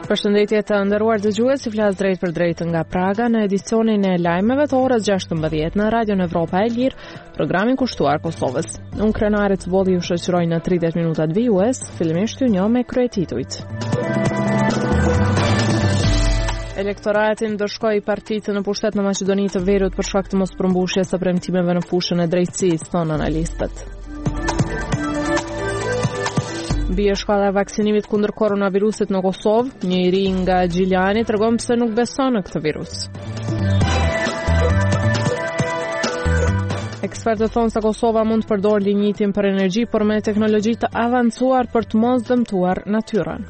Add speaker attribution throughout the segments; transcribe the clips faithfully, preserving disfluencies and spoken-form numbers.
Speaker 1: Përshëndetje të nderuar dëgjues, si flas drejt për drejt nga Praga në edicionin e lajmeve të orës gjashtëmbëdhjetë në Radion Evropa e Lirë, programin kushtuar Kosovës. Unë Krenare Cbolli ju shoqëroj në tridhjetë minutat vijues, fillimisht ju njoh me kryetitujt. Elektoratin do shkojë partitë në pushtet në Maqedoni të Veriut për shkak të mospërmbushjes së premtimeve në fushën e drejtësisë, thonë analistët. Bie shkalla e vaksinimit kundër koronavirusit në Kosovë, një i ri nga Gjiljani tregon pse nuk beson në këtë virus. Ekspertët thonë se Kosova mund të përdorë lignitin për energji, por me teknologji të avancuar për të mos dëmtuar natyrën.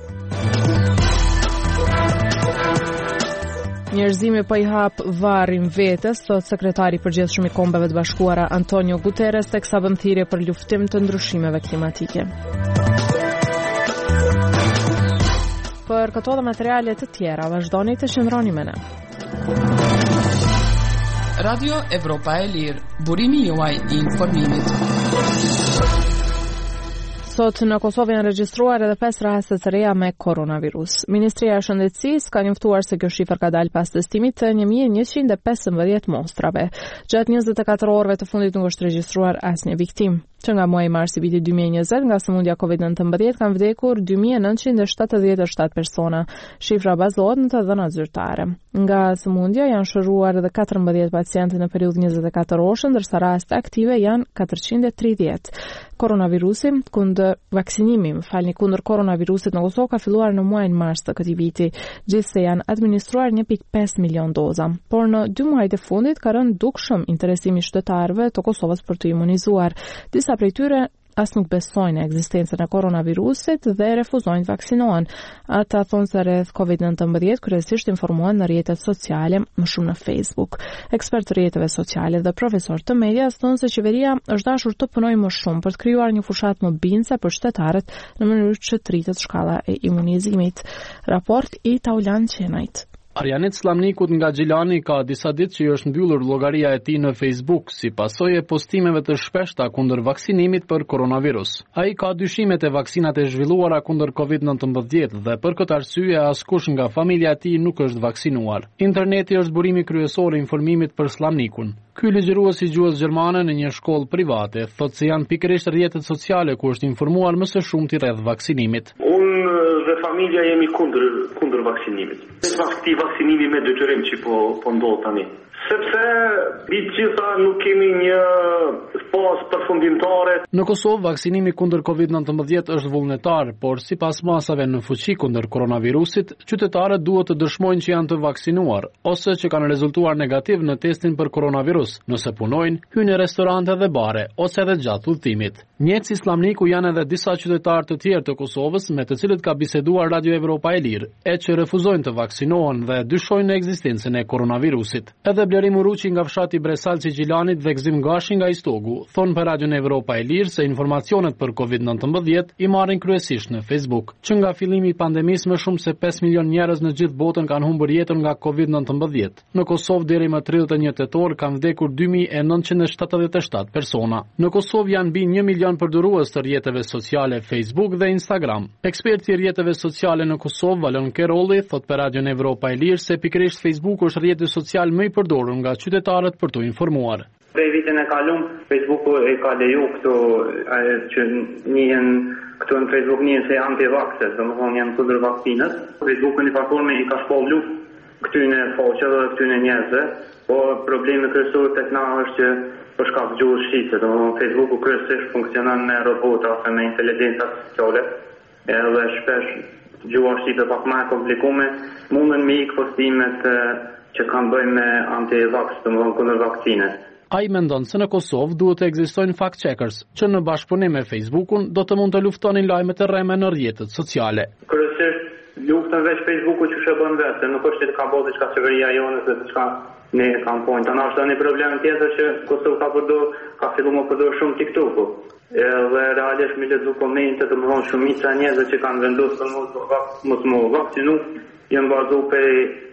Speaker 1: Njerëzimi po i hap varrin vetes, thot sekretari i përgjithshëm i Kombeve të Bashkuara Antonio Guterres teksa bën thirrje për luftim të ndryshimeve klimatike. Për këto dhe materiale të tjera, vazhdoni të qëndroni me ne.
Speaker 2: Radio Evropa e Lirë, burimi juaj i informimit.
Speaker 1: Sot në Kosovë janë regjistruar edhe pesë raste të reja me koronavirus. Ministria e Shëndetësisë ka njoftuar se kjo shifër ka dalë pas testimit të një mijë e njëqind e pesëmbëdhjetë mostrave. Gjatë njëzet e katër orëve të fundit nuk është regjistruar asnjë viktim. Që nga muaji mars i vitit dy mijë e njëzet nga sëmundja covid nëntëmbëdhjetë kanë vdekur dy mijë e nëntëqind e shtatëdhjetë e shtatë persona. Shifra bazohet në të dhënat zyrtare. Nga sëmundja janë shëruar edhe katërmbëdhjetë pacientë në periudhë njëzet e katër orësh, ndërsa raste aktive janë katërqind e tridhjetë. Koronavirusi kundër vaksinimi, më falni, kundër koronavirusit në Kosovë ka filluar në muajin mars të këtij viti, gjithsesi janë administruar një pikë pesë milion doza. Por në dy muajt e fundit ka rënë dukshëm interesimi i qytetarëve të Kosovës për të imunizuar. Disa prej tyre as nuk besojnë në ekzistencën e koronavirusit dhe refuzojnë të vaksinohen. Ata thonë se rreth covid nëntëmbëdhjetë kryesisht informohen në rrjetet sociale, më shumë në Facebook. Ekspert të rrjeteve sociale dhe profesor të medias thonë se qeveria është dashur të punojë më shumë për të krijuar një fushat më bindëse për qytetarët në mënyrë që të rritet shkalla e imunizimit. Raport i Taulan Qenajt.
Speaker 3: Arjanit Slamnikut nga Gjilani ka disa ditë që është mbyllur llogaria e tij në Facebook si pasojë e postimeve të shpeshta kundër vaksinimit për koronavirus. Ai ka dyshimet e vaksinat e zhvilluara kundër covid nëntëmbëdhjetë dhe për këtë arsye askush nga familja e tij nuk është vaksinuar. Interneti është burimi kryesor i informimit për Slamnikun. Ky ligjërues i gjuhës gjermane në një shkollë private thotë se janë pikërisht rrjetet sociale ku është informuar më së shumti rreth vaksinimit.
Speaker 4: Unë dhe familja jemi kundër kundër vaksinimit. Këti vaksinimi me detyrim që po po ndodh tani. Sepse vi gjitha nuk kemi një fazë përfundimtare.
Speaker 3: Në Kosovë vaksinimi kundër covid nëntëmbëdhjetë është vullnetar, por sipas masave në fuqi kundër koronavirusit, qytetarët duhet të dëshmojnë që janë të vaksinuar ose që kanë rezultuar negativ në testin për koronavirus, nëse punojnë, hyjnë në restorante dhe bare ose edhe gjatë udhëtimit. Njëjtë si Slamniku janë edhe disa qytetarë të tjerë të Kosovës me të cilët ka biseduar Radio Evropa e Lirë, e që refuzojnë të vaksinohen dhe dyshojnë në ekzistencën e koronavirusit. Edhe Bleri Muruqi nga fshati Bresalci Gjilanit dhe Gzim Gashi nga Istogu thonë për Radio Evropa e Lirë se informacionet për covid nëntëmbëdhjetë i marrin kryesisht në Facebook. Që nga fillimi i pandemisë më shumë se pesë milion njerëz në gjithë botën kanë humbur jetën nga covid nëntëmbëdhjetë. Në Kosovë deri më tridhjetë e një tetor kanë vdekur dy mijë e nëntëqind e shtatëdhjetë e shtatë persona. Në Kosovë janë mbi një milion përdorues të rrjeteve sociale Facebook dhe Instagram. Eksperti i rrjeteve sociale në Kosovë, Valon Kerolli, thotë për Radio Evropa e Lirë se pikërisht Facebook është rrjeti social më i përdorur nga qytetarët për të informuar.
Speaker 5: Prej vitin e kalum, Facebooku e ka leju këto që njihen këtu në Facebook njihen se anti-vaxxers, domethënë janë kundër vaksinës. Facebooku në platformë i ka shpallur këtyne faqeve dhe këtyne njerëzve, por problemi kryesor tek na është që për shkak të gjuhës shqiptare, domethënë Facebooku kryesisht funksionon me robota ose me inteligjenca artificiale, edhe shpesh gjuha shqipe pak më e komplikuar, mundën me ik postimet që kanë bëjnë me anti-vax, domethënë kundër vaksinës.
Speaker 3: Ai mendon se në Kosovë duhet të ekzistojnë fact-checkers, që në bashkëpunim me Facebookun do të mund të luftonin lajmet e rreme në rrjetet sociale.
Speaker 5: Kryesisht luftën veç Facebooku që shëbën vetë, nuk është që ka bëllë diçka qeveria jonë se diçka ne kampojnë. Tanë është një problem tjetër që Kosovë ka përdor, ka filluar të përdor shumë TikToku. Edhe realisht mi lexu komente të mëdha shumica e njerëzve që kanë vendosur mos mos vaksinu, janë bazuar pe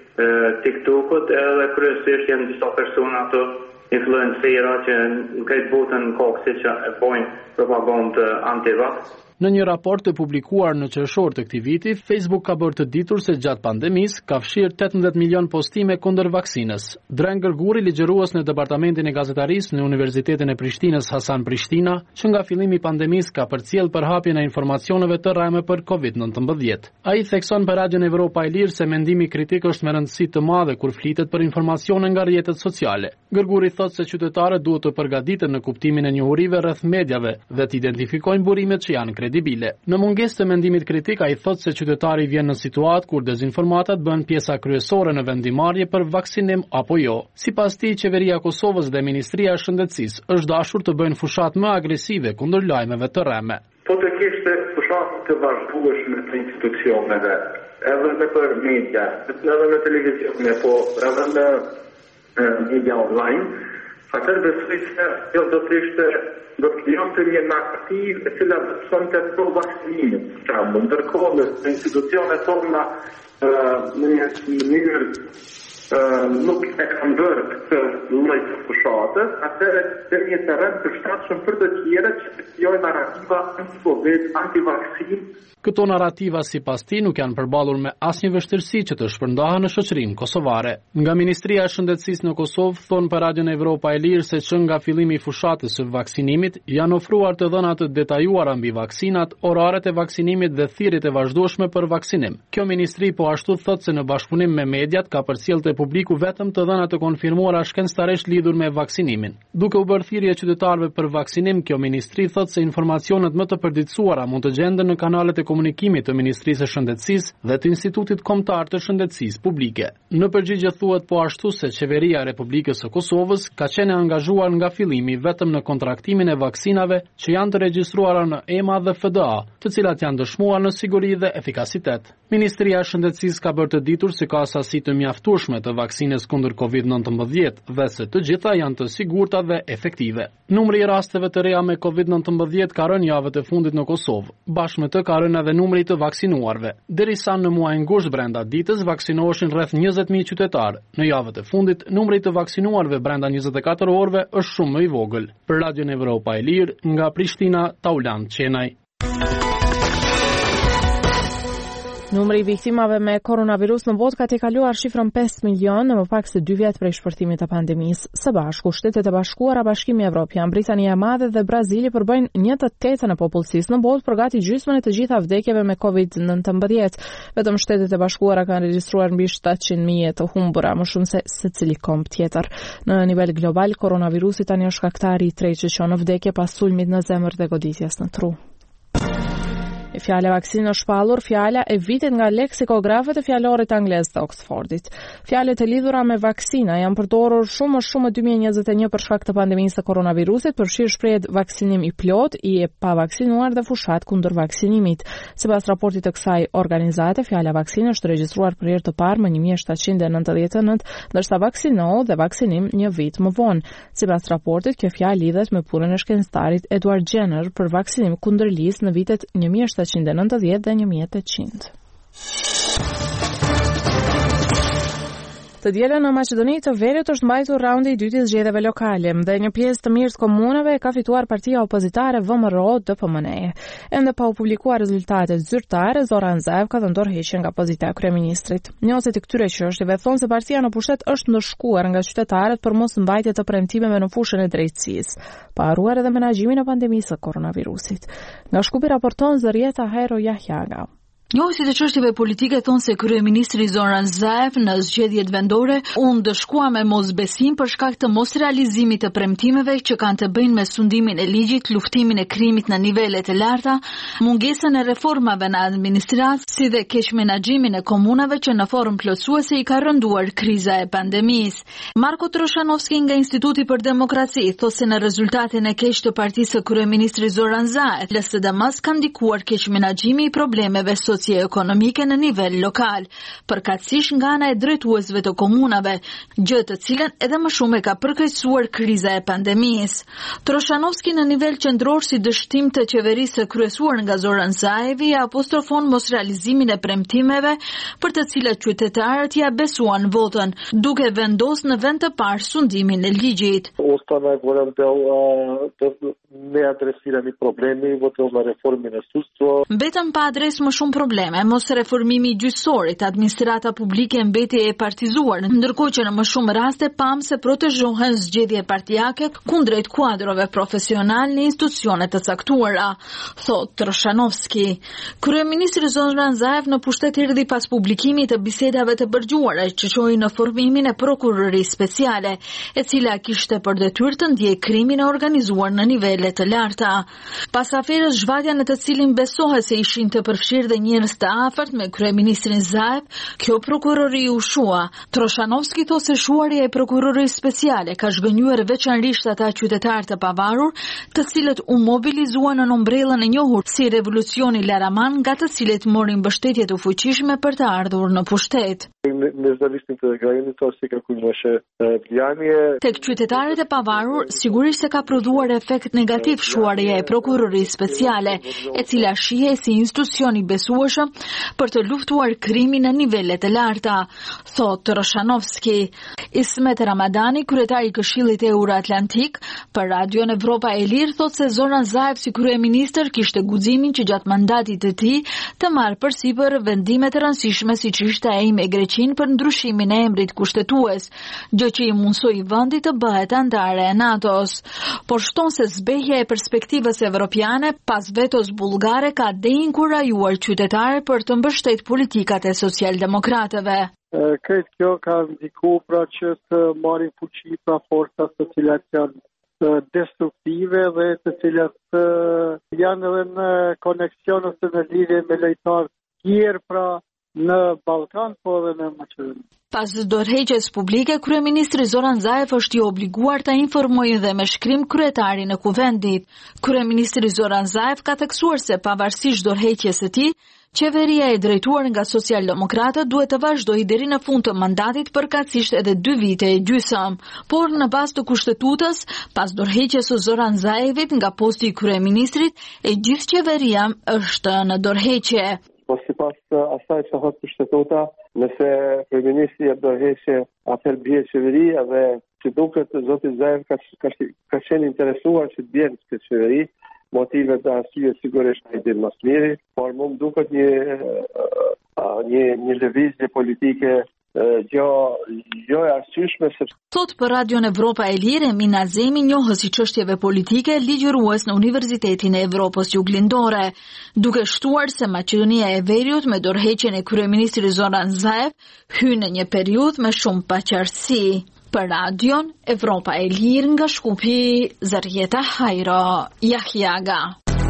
Speaker 5: TikTokut, edhe kryesisht janë disa persona ato influencera që në këtë botën kokësi që e bojnë propagandë anti-vax.
Speaker 3: Në një raport të publikuar në qershor të këtij viti, Facebook ka bërë të ditur se gjatë pandemisë ka fshirë tetëmbëdhjetë milion postime kundër vaksinës. Dren Gërguri, ligjërues në Departamentin e Gazetarisë në Universitetin e Prishtinës Hasan Prishtina, që nga fillimi i pandemisë ka përcjell përhapjen e informacioneve të rreme për kovid nëntëmbëdhjetë. Ai thekson për Radion Evropa e Lirë se mendimi kritik është me rëndësi të madhe kur flitet për informacione nga rrjetet sociale. Gërguri thotë se qytetarët duhet të përgatiten në kuptimin e njohurive rreth mediave dhe të identifikojnë burimet që janë kredibile. Në mungesë të mendimit kritik, ai thotë se qytetari vjen në situatë kur dezinformatat bën pjesa kryesore në vendimarrje për vaksinim apo jo. Sipas tij, qeveria e Kosovës dhe Ministria e Shëndetësisë është dashur të bëjnë fushat më agresive kundër lajmeve të rreme.
Speaker 4: Po të kishte fushat të vazhdueshme të institucioneve, edhe në për media, edhe në televizion, po edhe në media online, atër besoj se jo do të ishte do të krijonte një narrativ e cila do të sonte pro vaksinim. Çfarë ndërkohë në institucionet tona në një mënyrë nuk e kanë bërë këtë lloj të fushatës, atëherë të një terren të shtatshëm për të tjerë që të krijojnë narrativa anti-Covid, anti-vaksin.
Speaker 3: Këto narrativa sipas tij nuk janë përballur me asnjë vështirësi që të shpërndahen në shoqërinë kosovare. Nga Ministria e Shëndetësisë në Kosovë thonë për Radion Evropa e Lirë se që nga fillimi i fushatës së vaksinimit janë ofruar të dhëna të detajuara mbi vaksinat, oraret e vaksinimit dhe thirrjet e vazhdueshme për vaksinim. Kjo ministri po ashtu thotë se në bashkëpunim me mediat ka përcjellë te publiku vetëm të dhëna të konfirmuara shkencëtarisht lidhur me vaksinimin. Duke u bërë thirrje qytetarëve për vaksinim, kjo ministri thotë se informacionet më të përditësuara mund të gjenden në kanalet e komunikimit të Ministrisë së Shëndetësisë dhe të Institutit Kombëtar të Shëndetësisë Publike. Në përgjigje thuhet po ashtu se qeveria e Republikës së Kosovës ka qenë angazhuar nga fillimi vetëm në kontraktimin e vaksinave që janë të regjistruara në E M A dhe F D A, të cilat janë dëshmuar në siguri dhe efikasitet. Ministria e Shëndetësisë ka bërë të ditur se ka sasi të mjaftueshme të vaksinës kundër kovid nëntëmbëdhjetë dhe se të gjitha janë të sigurta dhe efektive. Numri i rasteve të reja me kovid nëntëmbëdhjetë ka rënë javët e fundit në Kosovë. Bashkë me të ka rënë edhe numri të vaksinuarve. Derisa në muajin gusht brenda ditës vaksinoheshin rreth njëzet mijë qytetarë. Në javët e fundit, numri të vaksinuarve brenda njëzet e katër orëve është shumë më i vogël. Për Radion Evropa e Lirë, nga Prishtina, Taulan Qenaj.
Speaker 1: Numri i viktimave me koronavirus në botë ka tejkaluar shifrën pesë milion në më pak se dy vjet prej shpërtimit të pandemisë. Së bashku, Shtetet e Bashkuara, Bashkimi Evropian, Britania e Madhe dhe Brazili përbëjnë një të tetën e popullsisë në botë për gati gjysmën e të gjitha vdekjeve me kovid nëntëmbëdhjetë. Vetëm Shtetet e Bashkuara kanë regjistruar mbi shtatëqind mijë të humbura, më shumë se secili komb tjetër. Në nivel global, koronavirusi tani është shkaktari i tretë që çon në vdekje pas sulmit në zemër dhe goditjes në tru. Fjala vaksinë është shpallur fjala e vitit nga leksikografët e fjalorit anglez të Oxfordit. Fjalët e lidhura me vaksina janë përdorur shumë më shumë në dy mijë e njëzet e një për shkak të pandemisë së koronavirusit, përfshirë shprehet vaksinim i plot, i e pavaksinuar dhe fushat kundër vaksinimit. Sipas raportit të kësaj organizate, fjala vaksinë është regjistruar për herë të parë më një mijë e shtatëqind e nëntëdhjetë e nëntë, ndërsa vaksino dhe vaksinim një vit më vonë. Sipas raportit, kjo fjalë lidhet me punën e shkencëtarit Edward Jenner për vaksinim kundër lis në vitet një mijë e shtatëqind e nëntëdhjetë dhe një mijë e tetëqind. Të dielën në Maqedoni të Veriut është mbajtur raundi i dytë i zgjedhjeve lokale dhe një pjesë të mirë të komunave ka fituar partia opozitare V M R O D P M N. Ende pa u publikuar rezultatet zyrtare, Zoran Zaev ka dhënë dorëheqje nga pozita e kryeministrit. Njohësit e këtyre çështjeve thonë se partia në pushtet është ndëshkuar nga qytetarët për mos mbajtje të premtimeve në fushën e drejtësisë, pa harruar edhe menaxhimin e pandemisë së koronavirusit. Nga Shkupi raporton Zërieta Hajro Yahyaga.
Speaker 6: Njohësit e çështjeve politike thonë se kryeministri Zoran Zaev në zgjedhjet vendore u ndëshkua me mosbesim për shkak të mosrealizimit të premtimeve që kanë të bëjnë me sundimin e ligjit, luftimin e krimit në nivelet e larta, mungesën e reformave në administratë, si dhe keq menaxhimin e komunave që në formë plotësuese i ka rënduar kriza e pandemisë. Marko Troshanovski nga Instituti për Demokraci thotë se në rezultatin e keq të partisë së kryeministrit Zoran Zaev, L S D M-s ka ndikuar keq menaxhimi i problemeve sociale socioekonomike në nivel lokal, përkatësisht nga ana e drejtuesve të komunave, gjë të cilën edhe më shumë e ka përkeqësuar kriza e pandemisë. Troshanovski në nivel qendror si dështim të qeverisë kryesuar nga Zoran Zaevi apostrofon mos realizimin e premtimeve për të cilat qytetarët ja besuan votën, duke vendosur në vend të parë sundimin e ligjit.
Speaker 7: Ostana e vorëm të me adresirën i problemi, votëm në reformin e sustro.
Speaker 6: Mbetëm pa adres më shumë probleme, mos reformimi i gjyqësorit, administrata publike mbeti e partizuar, ndërkohë që në më shumë raste pam se protezhohen zgjedhje partijake kundrejt kuadrove profesional në institucione të caktuara, thot Troshanovski. Kryeministri Zoran Zaev në pushtet erdhi pas publikimit të bisedave të bërgjuara që çoi në formimin e prokurorisë speciale, e cila kishte për detyrë të ndjej krimin e organizuar në nivele të larta. Pas aferës zhvatja në të cilin besohet se ishin të përfshirë dhe njerëz të afërt me kryeministrin Zaev, kjo prokurori u shua. Troshanovski thosë se shuarja e prokurorisë speciale ka zhgënjur veçanërisht ata qytetarë të pavarur, të cilët u mobilizuan në ombrellën e njohur si revolucioni Laraman, nga të cilët morin mbështetje të fuqishme për të ardhur në pushtet. Tek qytetarët e pavarur, sigurisht se ka prodhuar efekt negativ shuarja e prokurorisë speciale, e cila shihe si institucion i besueshëm për të luftuar krimin në nivele të larta, thot Troshanovski. Ismet Ramadani, kryetari i Këshillit Euro-Atlantik, për Radion Evropa e Lirë thot se Zoran Zaev si kryeministër kishte guximin që gjatë mandatit të tij të marrë përsipër vendime të rëndësishme siç ishte ai me Greqinë për ndryshimin e emrit kushtetues, gjë që i mundsoi vendit të bëhet antare e NATO-s. Por shton se zbehja e perspektivës evropiane pas vetos bullgare ka deinkurajuar qytetarët për të mbështetur politikat e socialdemokratëve.
Speaker 7: Këtë kjo ka ndikuar pra që të marrin fuqi pra forcat të cilat janë destruktive dhe të cilat janë edhe në koneksion ose në lidhje me lojtarë tjerë pra në Ballkan po edhe në Maqedoni.
Speaker 6: Pas dorëheqjes publike, kryeministri Zoran Zaev është i obliguar ta informojë dhe me shkrim kryetarin e kuvendit. Kryeministri Zoran Zaev ka theksuar se pavarësisht dorëheqjes së tij, qeveria e drejtuar nga socialdemokratët duhet të vazhdojë deri në fund të mandatit përkatësisht edhe dy vite e gjysmë. Por në bazë të kushtetutës, pas dorëheqjes së Zoran Zaevit nga posti i kryeministrit, e gjithë qeveria është në dorëheqje.
Speaker 7: Po sipas asaj që thotë kushtetuta, nëse kryeministri jep dorëheqje, atëherë bie qeveria dhe që duket zoti Zaev ka ka, ka qenë interesuar që të bjerë këtë qeveri, motivet dhe arsye sigurisht ai din më së miri, por më duket një një një lëvizje politike jo jo e arsyeshme sepse
Speaker 6: thot për Radion Evropa e Lirë Emina Zemi, njohës i çështjeve politike, ligjërues në Universitetin e Evropës Juglindore, duke shtuar se Maqedonia e Veriut me dorëheqjen e kryeministrit Zoran Zaev hyn në një periudhë me shumë paqartësi. Për Radion Evropa e Lirë nga Shkupi, Zarieta Hajro, Yahyaga.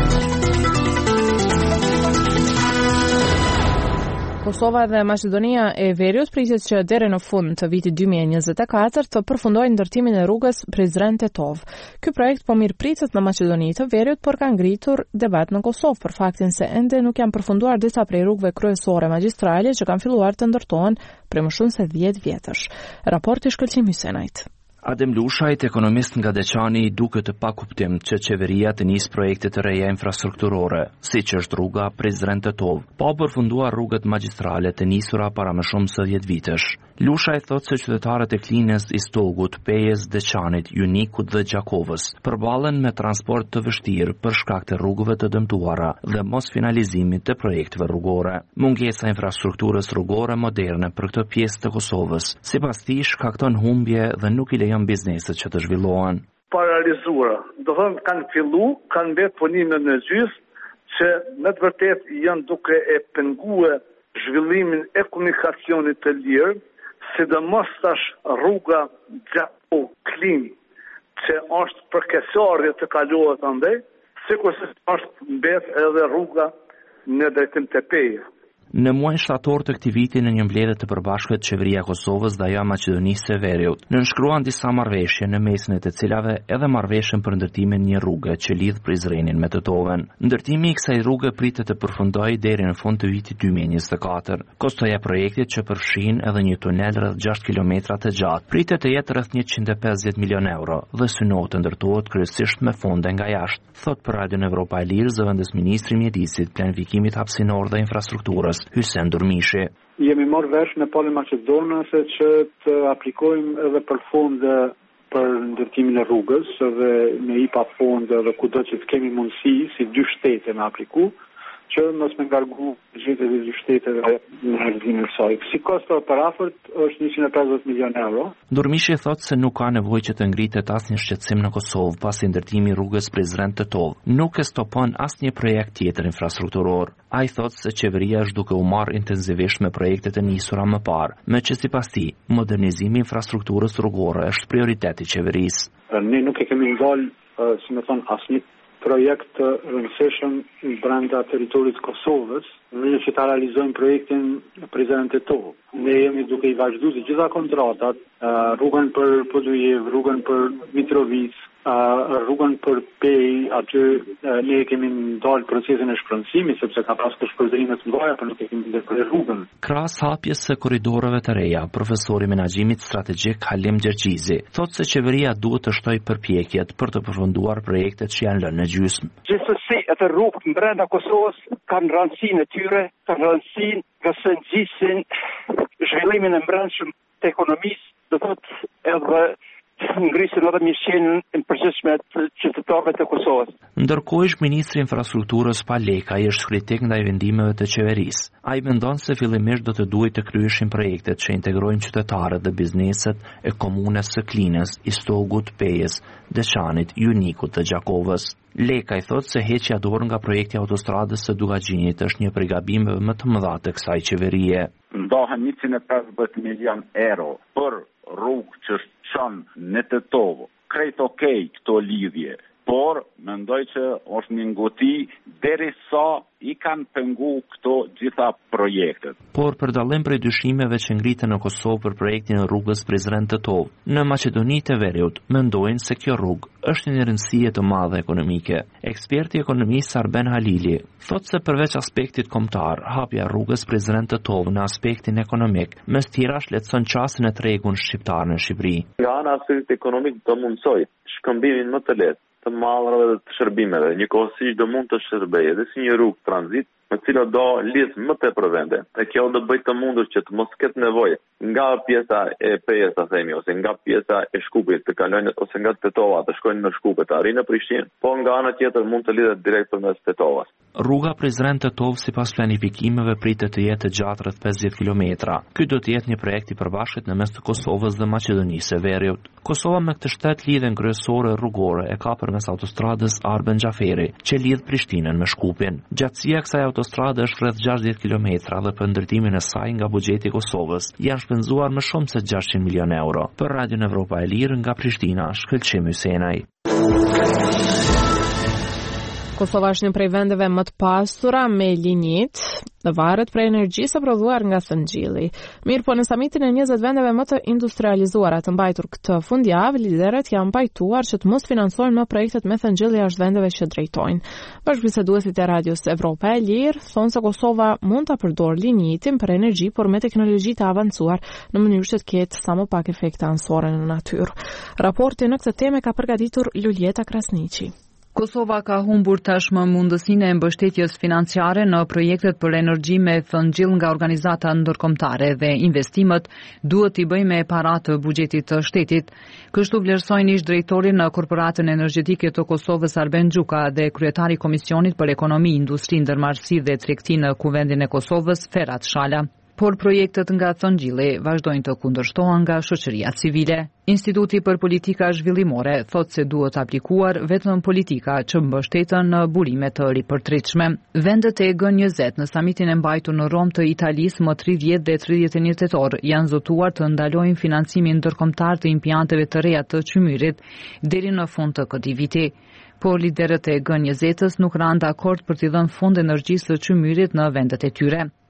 Speaker 1: Kosova dhe Maqedonia e Veriut pritet që deri në fund të vitit dy mijë e njëzet e katër të përfundojnë ndërtimin e rrugës Prizren-Tetov. Ky projekt po mirëpritet në Maqedoni të Veriut, por ka ngritur debat në Kosovë për faktin se ende nuk janë përfunduar disa prej rrugëve kryesore magjistrale që kanë filluar të ndërtohen prej më shumë se dhjetë vjetësh. Raporti Shkëlqim Hysenajt.
Speaker 8: Adem Lushajt, ekonomist nga Deçani, duket të pakuptim që qeveria të nis projekte të reja infrastrukturore, siç është rruga Prizren-Tetov, pa përfunduar rrugët magjistrale të nisura para më shumë se dhjetë vitesh. Lushajt thot se qytetarët e Klinës, Istolgut, Pejës, Deçanit, Junikut dhe Gjakovës përballen me transport të vështirë për shkak të rrugëve të dëmtuara dhe mos finalizimit të projekteve rrugore. Mungesa e infrastrukturës rrugore moderne për këtë pjesë të Kosovës, sipas tij shkakton humbje dhe nuk i lejon bizneset që të zhvillohen.
Speaker 9: Paralizuara, do thonë kanë fillu, kanë bërë punime në gjys që në të vërtetë janë duke e penguar zhvillimin e komunikacionit të lirë, sidomos tash rruga Gjakov-Klin, që është përkeqësore të kalohet andaj, sikur se është mbet edhe rruga në drejtim të Pejës.
Speaker 8: Në muajin shtator të këtij viti në një mbledhje të përbashkët qeveria e Kosovës dhe ajo e Maqedonisë së Veriut nënshkruan disa marrëveshje në mesin e të cilave edhe marrëveshjen për ndërtimin e një rruge që lidh Prizrenin me Tetovën. Ndërtimi i kësaj rruge pritet të përfundojë deri në fund të vitit dy mijë e njëzet e katër. Kostoja e projektit që përfshin edhe një tunel rreth gjashtë kilometra të gjatë pritet të jetë rreth njëqind e pesëdhjetë milion euro dhe synohet të ndërtohet kryesisht me fonde nga jashtë, thot për Radion Evropa e Lirë zëvendës ministri i mjedisit, planifikimit hapësinor dhe infrastrukturës Hysen Durmishi.
Speaker 10: Jemi marrë vesh në palën Maqedonase që të aplikojmë edhe për fonde për ndërtimin e rrugës dhe me I P A fonde dhe kudo që të kemi mundësi si dy shtete me apliku, që mos me ngargu gjithë e dy shteteve në realizimin e saj. Si kosto për afërt është njëqind e pesëdhjetë milion euro.
Speaker 8: Durmishi thotë se nuk ka nevojë që të ngritet asnjë shqetësim në Kosovë pasi ndërtimi i rrugës Prizren-Tetov nuk e stopon asnjë projekt tjetër infrastrukturor. Ai thotë se qeveria është duke u marrë intensivisht me projektet e nisura më parë, me që sipas tij, modernizimi i infrastrukturës rrugore është prioritet i qeverisë.
Speaker 10: Ne nuk e kemi ndalë, si më thon, asnjë projekt të rëndësishëm brenda teritorit Kosovës, në që ta realizojmë projektin Prizren-Tetov. Ne jemi duke i vazhduar të gjitha kontratat, rrugën për Podujev, rrugën për Mitrovic, rrugën për Pej, aty ne kemi ndalë procesin e shpronësimit sepse ka pasur shpërndërime të mëdha për nuk e kemi ndërprerë rrugën.
Speaker 8: Krahas hapjes së korridoreve të reja, profesori i menaxhimit strategjik Halim Gjergjizi thotë se qeveria duhet të shtojë përpjekjet për të përfunduar projektet që janë lënë në gjysmë.
Speaker 11: Gjithsesi, ato rrugë brenda Kosovës kanë rëndësinë e tyre, kanë rëndësinë që se nxisin zhvillimin e brendshëm të ekonomisë, do thotë edhe ngrisin edhe mirëqenien e përgjithshme të qytetarëve të Kosovës.
Speaker 8: Ndërkohë, ish ministri i infrastrukturës Paleka i është kritik ndaj vendimeve të qeverisë. Ai mendon se fillimisht do të duhej të kryeshin projektet që integrojnë qytetarët dhe bizneset e komunës së Klinës, Istogut, Pejës, Deçanit, Junikut dhe Gjakovës. Leka i thotë se heqja dorë nga projekti i autostradës së Dugaxhinit është një prej gabimeve më të mëdha të kësaj qeverie.
Speaker 12: Ndahen njëqind e pesëdhjetë milion euro për rrugë që çon në Tetovë. Krejt okej këto lidhje, por mendoj që është një ngoti derisa i kanë pengu këto gjitha projektet.
Speaker 8: Por për dallim prej dyshimeve që ngriten në Kosovë për projektin e rrugës Prizren-Tetov, në Maqedoni të Veriut mendojnë se kjo rrugë është një rëndësie të madhe ekonomike. Eksperti i ekonomisë Arben Halili thotë se përveç aspektit kombëtar, hapja e rrugës Prizren-Tetov në aspektin ekonomik, mes tjerash lehtëson çastin e tregun shqiptar në Shqipëri.
Speaker 13: Nga ana aspektit ekonomik do mundsoj shkëmbimin më të lehtë të mallrave dhe të shërbimeve, njëkohësisht do mund të shërbejë edhe si një rrugë tranzit, me cila do lidh më tepër vende. E kjo do bëj të mundur që të mos ketë nevojë nga pjesa e Pejës, ta themi, ose nga pjesa e Shkupit të kalojnë ose nga Tetova të shkojnë në Shkup të arrijnë në Prishtinë, po nga ana tjetër mund të lidhet direkt përmes Tetovës.
Speaker 8: Rruga Prizren-Tetov sipas planifikimeve pritet të jetë gjatë rreth pesëdhjetë kilometra. Ky do të jetë një projekt i përbashkët në mes të Kosovës dhe Maqedonisë së Veriut. Kosova me këtë shtet lidhjen kryesore rrugore e ka përmes autostradës Arben Xhaferi, që lidh Prishtinën me Shkupin. Gjatësia e kësaj autostrade është rreth gjashtëdhjetë kilometra dhe për ndërtimin e saj nga buxheti i Kosovës janë shpenzuar më shumë se gjashtëqind milion euro. Për Radion Evropa e Lirë nga Prishtina, Shkëlqim Hysenaj.
Speaker 1: Kosova është një prej vendeve më të pasura me linjit dhe varet prej energjisë së prodhuar nga thëngjilli. Mirë po në samitin e njëzet vendeve më të industrializuara të mbajtur këtë fundjavë, liderët janë pajtuar që të mos financojnë më projektet me thëngjilli jashtë vendeve që drejtojnë. Bashkëbiseduesit e Radios Evropa e Lirë thonë se Kosova mund ta përdorë linjitin për energji, por me teknologji të avancuar në mënyrë që të ketë sa më pak efekte anësore në natyrë. Raportin në këtë temë ka përgatitur Luljeta Krasniqi.
Speaker 14: Kosova ka humbur tashmë mundësinë e mbështetjes financiare në projektet për energji me thëngjell nga organizata ndërkombëtare dhe investimet duhet t'i bëjmë me para të buxhetit të shtetit. Kështu vlerësojnë ish drejtori në Korporatën Energjetike të Kosovës Arben Xhuka dhe kryetari i Komisionit për Ekonomi, Industri, Ndërmarrësi dhe Tregti në Kuvendin e Kosovës Ferhat Shala. Por projektet nga thëngjilli vazhdojnë të kundërshtohen nga shoqëria civile. Instituti për Politika Zhvillimore thotë se duhet aplikuar vetëm politika që mbështeten në burime të ripërtritshme. Vendet e G njëzet në samitin e mbajtur në Rom të Italisë më tridhjetë dhe tridhjetë e një tetor janë zotuar të ndalojnë financimin ndërkombëtar të impianteve të reja të Qymyrit deri në fund të këtij viti. Por liderët e G njëzetës nuk ranë dakord për t'i dhënë fund energjisë së Qymyrit në vendet e tyre.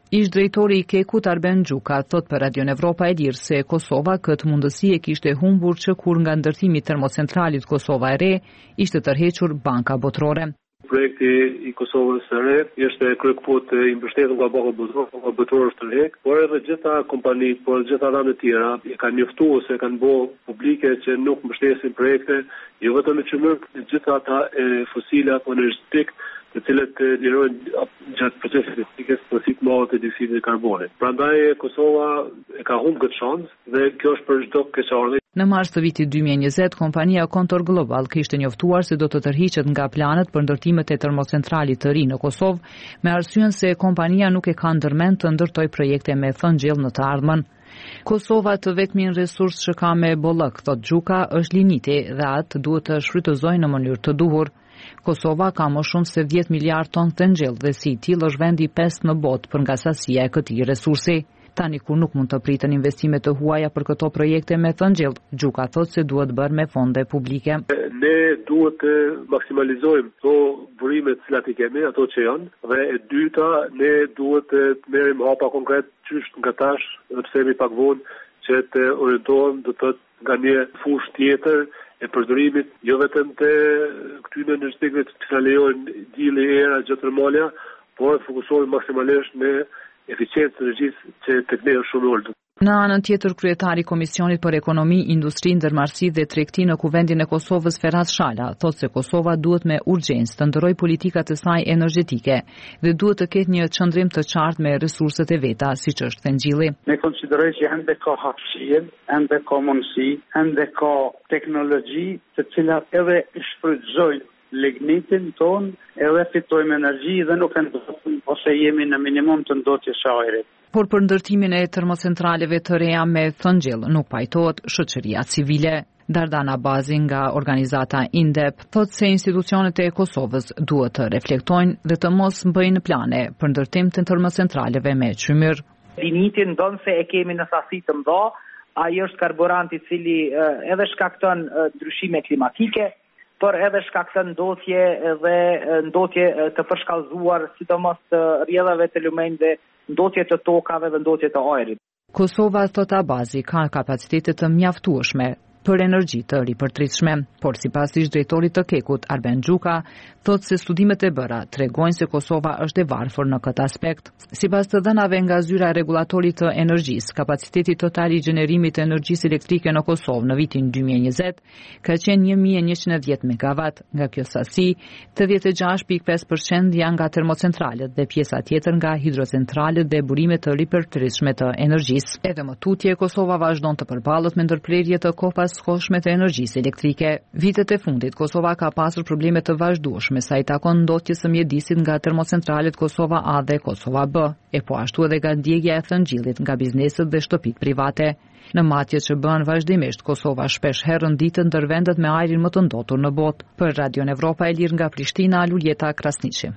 Speaker 14: Ish drejtori i Kekut Arben Gjuka thot për Radion Evropa e Lirë se Kosova këtë mundësi e kishte humbur që kur nga ndërtimi termocentralit Kosova e Re ishte tërhequr banka botërore.
Speaker 7: Projekti i Kosovës së Re ishte kryekfut i mbështetur nga banka botërore, botërore të rek, por edhe gjitha kompanitë, por gjitha ranë të tjera e kanë njoftuar se kanë bërë publike që nuk mbështesin projekte, jo vetëm në çmim të gjitha ata e fosile apo energjetik, të cilët lirojnë gjatë procesit të fikës përësit madhe të dioksidit të karbonit. Prandaj Kosova e ka humbur këtë shansë dhe kjo është për çdo keqardhje.
Speaker 14: Në mars të vitit dy mijë e njëzet, kompania Kontor Global kishte njoftuar se do të tërhiqet nga planet për ndërtimet e termocentralit të ri në Kosovë, me arsyen se kompania nuk e ka ndërmend të ndërtoj projekte me thëngjell në të ardhmen. Kosova të vetmin resurs që ka me bollëk, thot Gjuka, është liniti dhe atë duhet të shfrytëzojë në mënyrë të duhur. Kosova ka më shumë se dhjetë miliard ton thëngjell dhe si i tillë është vendi i pestë në botë për nga sasia e këtij resursi. Tani kur nuk mund të pritën investime të huaja për këto projekte me thëngjell, Gjuka thot se duhet bërë me fonde publike.
Speaker 7: Ne duhet të maksimalizojmë to burimet që cilat i kemi, ato që janë, dhe e dyta, ne duhet të merrim hapa konkret qysh nga tash, dhe pse mi pak vonë, që të orientohem do të nga një fushë tjetër e përdorimit, jo vetëm të këtyre energjetikëve që lejojnë dielli, era, geotermalja, por fokusohen maksimalisht në eficiencë të energjisë që tek ne është shumë e ulët.
Speaker 14: Në anën tjetër, kryetari i Komisionit për Ekonomi, Industri, Ndërmarrësi dhe Tregti në Kuvendin e Kosovës, Ferhat Shala, thotë se Kosova duhet me urgjencë të ndërrojë politikat e saj energjetike dhe duhet të ketë një qëndrim të qartë me resurset e veta, siç është thëngjilli.
Speaker 10: Ne konsideroj që ende ka hapësirë, ende ka mundësi, ende ka teknologji të cilat edhe shfrytëzojnë lignitin ton, edhe fitojmë energji dhe nuk e ndotëm ose jemi në minimum të ndotjes së ajrit.
Speaker 14: Por për ndërtimin e termocentraleve të reja me thëngjell nuk pajtohet shoqëria civile. Dardana Bazi nga organizata INDEP thotë se institucionet e Kosovës duhet të reflektojnë dhe të mos bëjnë plane për ndërtim të termocentraleve me çmyr.
Speaker 15: Lignitin ndonë se e kemi në sasi të mëdha, ai është karburant i cili edhe shkakton ndryshime klimatike, por edhe shkakton ndotje dhe ndotje të përshkallëzuar, sidomos të rrjedhave të lumenjve, ndotje të tokave dhe ndotje të ajrit.
Speaker 14: Kosova, thot Abazi, ka kapacitete të mjaftueshme për energji të ripërtritshme, por sipas ish drejtorit të Kekut, Arben Gjuka, thot se studimet e bëra tregojnë se Kosova është e varfër në këtë aspekt. Sipas të dhënave nga zyra e rregullatorit të energjisë, kapaciteti total i gjenerimit të energjisë elektrike në Kosovë në vitin dy mijë e njëzet ka qenë një mijë e njëqind e dhjetë megawatt. Nga kjo sasi, tetëdhjetë e gjashtë pikë pesë përqind janë nga termocentralet dhe pjesa tjetër nga hidrocentralet dhe burimet të ripërtritshme të energjisë. Edhe më tutje, Kosova vazhdon të përballet me ndërprerje të kohëpaskohshme të energjisë elektrike. Vitet e fundit, Kosova ka pasur probleme të vazhdueshme sa i takon ndotjes së mjedisit nga termocentralet Kosova A dhe Kosova B, e po ashtu edhe nga ndjegja e thëngjillit nga bizneset dhe shtëpitë private. Në matjet që bën vazhdimisht, Kosova shpesh herë rënditet ndër vendet me ajrin më të ndotur në botë. Për Radion Evropa e Lirë nga Prishtina, Luljeta Krasniqi.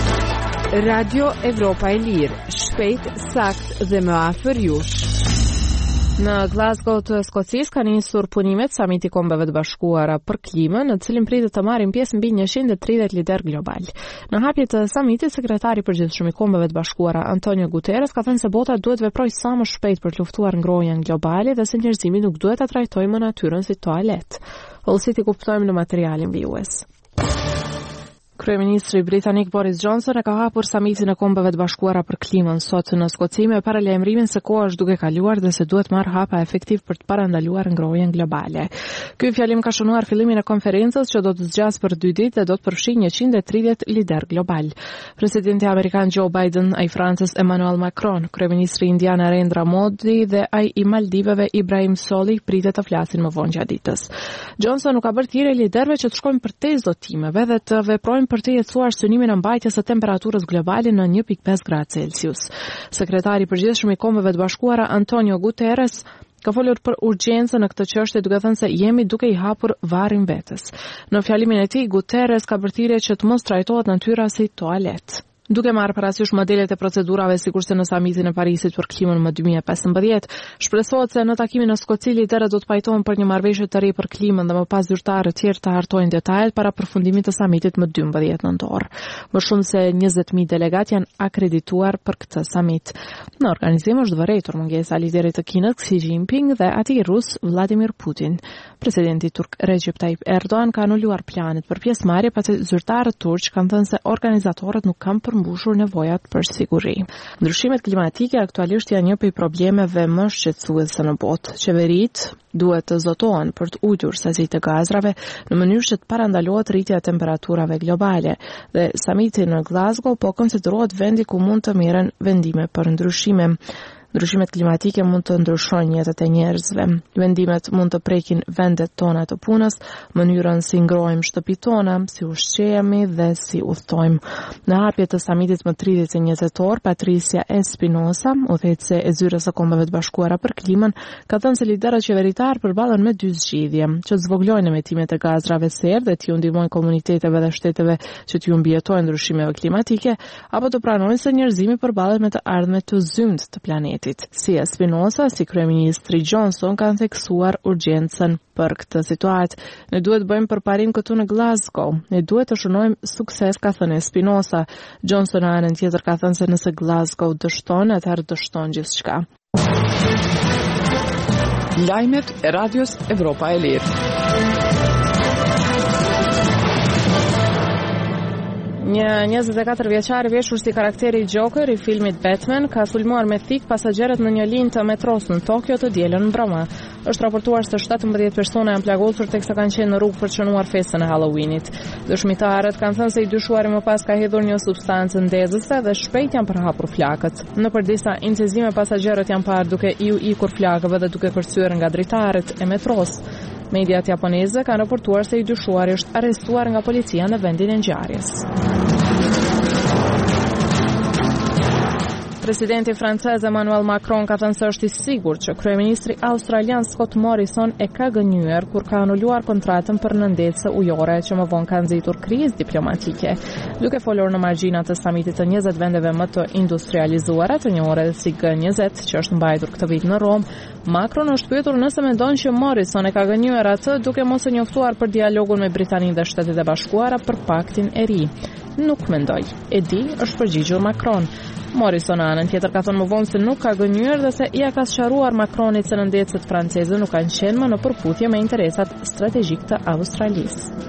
Speaker 16: Radio Evropa e Lirë, shpejt, sakt dhe më afër jush.
Speaker 1: Në Glasgow të Skocisë ka nisur punimet samiti i Kombeve të Bashkuara për klimën, në cilin pritet të marrin pjesë mbi njëqind e tridhjetë lider global. Në hapje të samitit, sekretari i përgjithshëm i Kombeve të Bashkuara Antonio Guterres ka thënë se bota duhet veprojë sa më shpejt për të luftuar ngrohjen globale dhe se njerëzimi nuk duhet ta trajtojë më natyrën si toalet. Ose ti kuptojmë në materialin vijues. Kryeministri britanik Boris Johnson e ka hapur samitin e Kombeve të Bashkuara për klimën sot në Skoci me paralajmërimin se koha është duke kaluar dhe se duhet marrë hapa efektiv për të parandaluar ngrohjen globale. Ky fjalim ka shënuar fillimin e konferencës që do të zgjas për dy ditë dhe do të përfshijë njëqind e tridhjetë lider global. Presidenti amerikan Joe Biden, ai Francës Emmanuel Macron, kryeministri indian Narendra Modi dhe ai i Maldiveve Ibrahim Soli pritet të flasin më vonë gjatë ditës. Johnson nuk ka bërë thirrje liderëve që të shkojnë përtej zotimeve dhe të veprojnë për të jetësuar synimin e mbajtjes së temperaturës globale në një pikë pesë gradë Celsius. Sekretari i përgjithshëm i Kombeve të Bashkuara Antonio Guterres ka folur për urgjencën në këtë çështje duke thënë se jemi duke i hapur varrin vetes. Në fjalimin e tij, Guterres ka bërë thirrje që të mos trajtohet natyra si toalet. Duke marrë parasysh modelet e procedurave sikurse në samitin e Parisit për klimën më dy mijë e pesëmbëdhjetë, shpresohet se në takimin në Skocili dera do të pajtohen për një marrëveshje të re për klimën dhe më pas zyrtarët e tjerë të hartojnë detajet para përfundimit të samitit më dymbëdhjetë nëntor. Më shumë se njëzet mijë delegat janë akredituar për këtë samit. Në organizim është vërejtur mungesa e liderit të Kinës Xi Jinping dhe atij rus Vladimir Putin. Presidenti turk Recep Tayyip Erdogan ka anuluar planet për pjesëmarrje pasi zyrtarët turq kanë thënë se organizatorët nuk kanë përmbushur nevojat për siguri. Ndryshimet klimatike aktualisht janë një prej problemeve më shqetësuese në botë. Qeveritë duhet të zotohen për të ulur sazitë e gazrave në mënyrë që të parandalohet rritja e temperaturave globale dhe samiti në Glasgow po konsiderohet vendi ku mund të merren vendime për ndryshime. Ndryshimet klimatike mund të ndryshojnë jetët e njerëzve. Vendimet mund të prekin vendet tona të punës, mënyrën si ngrojmë shtëpitë tona, si ushqehemi dhe si udhtojmë. Në hapje të samitit më tridhjetë e një tetor, Patricia Espinosa, udhëheqëse e Zyrës së Kombeve të Bashkuara për Klimën, ka thënë se liderët qeveritar përballen me dy zgjidhje: që të zvoglojnë emetimet e gazrave serë dhe të ndihmojnë komuniteteve dhe shteteve që të mbijetojnë ndryshimeve klimatike, apo të pranojnë se njerëzimi përballet me të ardhme të zymt të planetit. Si Espinosa, si kryeministri Johnson kanë theksuar urgjencën për këtë situatë. Ne duhet bëjmë përparim këtu në Glasgow. Ne duhet të shënojmë sukses, ka thënë Espinosa. Johnson në anën tjetër ka thënë se nëse Glasgow dështon, atëherë dështon gjithçka.
Speaker 2: Lajmet e Radios Evropa e Lirë.
Speaker 1: Një njëzet e katër vjeçar i veshur si karakteri Joker i filmit Batman ka sulmuar me thik pasagerët në një linjë të metros në Tokyo të dielën mbrëmë. Është raportuar se shtatëmbëdhjetë persona janë plagosur teksa kanë qenë në rrugë për të shënuar festën e Halloweenit. Dëshmitarët kanë thënë se i dyshuari më pas ka hedhur një substancë ndezëse dhe shpejt janë përhapur flakët. Nëpër disa incizime pasagerët janë parë duke iu ikur flakëve dhe duke kërcyer nga drejtarët e metros. Mediat japoneze kanë raportuar se i dyshuari është arrestuar nga policia në vendin e ngjarjes. Presidenti francez Emmanuel Macron ka thënë se është i sigurt që kryeministri australian Scott Morrison e ka gënyer kur ka anuluar kontratën për nëndetëse ujore që më vonë ka nxitur krizë diplomatike. Duke folur në margjinat të samitit të njëzet vendeve më të industrializuara të njohura si G njëzet që është mbajtur këtë vit në Rom, Macron është pyetur nëse mendon që Morrison e ka gënyer atë duke mos e njoftuar për dialogun me Britaninë dhe Shtetet e Bashkuara për paktin e ri. Nuk mendoj. E di, është përgjigjur Macron. Morrison anën tjetër ka thënë më vonë se nuk ka gënyer dhe se ia ka sqaruar Macronit se nëndetëset franceze nuk kanë qenë më në përputhje me interesat strategjik të Australisë.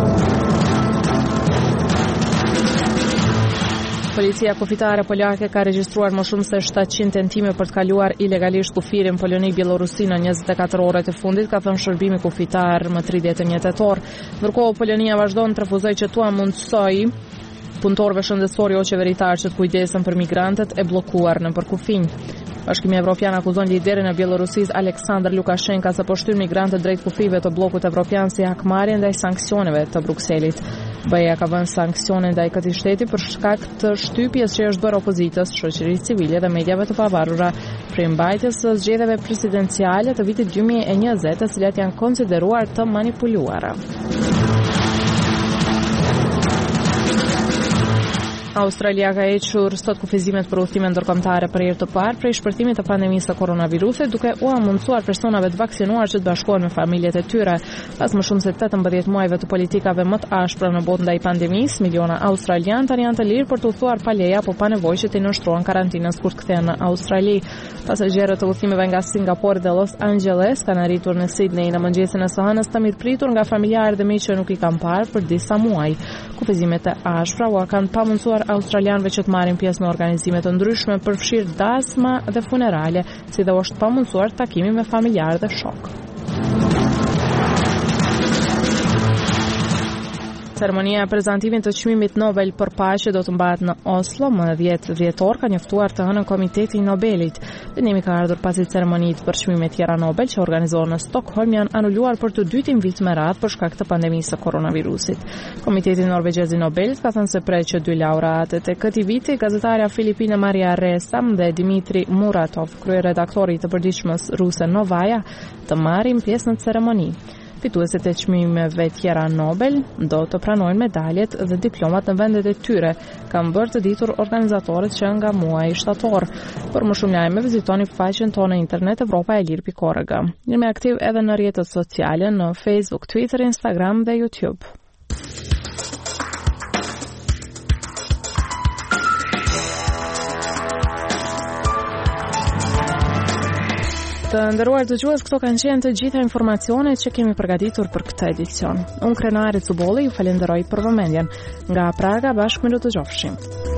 Speaker 1: Policia kufitare polake ka regjistruar më shumë se shtatëqind tentime për të kaluar ilegalisht kufirin Poloni-Bielorusi në njëzet e katër orët e fundit, ka thënë shërbimi kufitar më tridhjetë e një tetor. Ndërkohë Polonia vazhdon të refuzojë që tua mundsoj punëtorëve shëndetësor jo qeveritar që të kujdesen për migrantët e bllokuar nëpër kufij. Bashkimi Evropian akuzon liderin e Bielorusis Aleksandr Lukashenka se po shtyn migrantët drejt kufive të bllokut evropian si hakmarrje ndaj sanksioneve të Brukselit. B E A ka vënë sanksione ndaj këtij shteti për shkak të shtypjes që është bërë opozitës, shoqërisë civile dhe mediave të pavarura për mbajtjes së zgjedhjeve presidenciale të vitit dy mijë e njëzet, të cilat janë konsideruar të manipuluara. Australia ka hequr sot kufizimet për udhëtime ndërkombëtare për herë të parë prej shpërthimit të pandemisë së koronavirusit, duke u mundsuar personave të vaksinuar që të bashkohen me familjet e tyre. Pas më shumë se tetëmbëdhjetë muajve të politikave më të ashpra në botë ndaj pandemisë, miliona australianë tani janë të lirë për të udhëtuar pa leje apo pa nevojë që të nënshtrohen karantinës kur të kthehen në Australi. Pasagerët të udhëtimeve nga Singapore dhe Los Angeles kanë arritur në Sydney në mëngjesin e së hënës të mirëpritur nga familjarë dhe miq që nuk i kanë parë për disa muaj. Kufizimet e ashpra u kanë pamundsuar australianëve që të marrin pjesë në organizime të ndryshme, përfshirë dasma dhe funerale, si dhe është pamundsuar takimi me familjarë dhe shok. Ceremonia e prezantimit të çmimit Nobel për paqe do të mbahet në Oslo më dhjetë dhjetor, ka njoftuar të hënën Komiteti i Nobelit. Dënimi ka ardhur pasi ceremonitë për çmimet tjera Nobel që organizohen në Stockholm janë anuluar për të dytin vit me radhë për shkak të pandemisë së koronavirusit. Komiteti norvegjez i Nobelit ka thënë se preq që dy laureatët e këtij viti, gazetarja filipine Maria Ressa dhe Dimitri Muratov, kryeredaktori i të përditshmës ruse Novaja, të marrin pjesë në ceremoni. Fituesit e çmimeve tjera Nobel do të pranojnë medaljet dhe diplomat në vendet e tyre, kanë bërë të ditur organizatorët që nga muaji shtator. Për më shumë lajme vizitoni faqen tonë në internet evropa e lirë pikë org. Jemi aktiv edhe në rrjetet sociale në Facebook, Twitter, Instagram dhe YouTube. Të nderuar dëgjues, këto kanë qenë të gjitha informacionet që kemi përgatitur për këtë edicion. Unë Krenari Cubolli ju falenderoj për vëmendjen. Nga Praga bashkë me lu të gjofshim.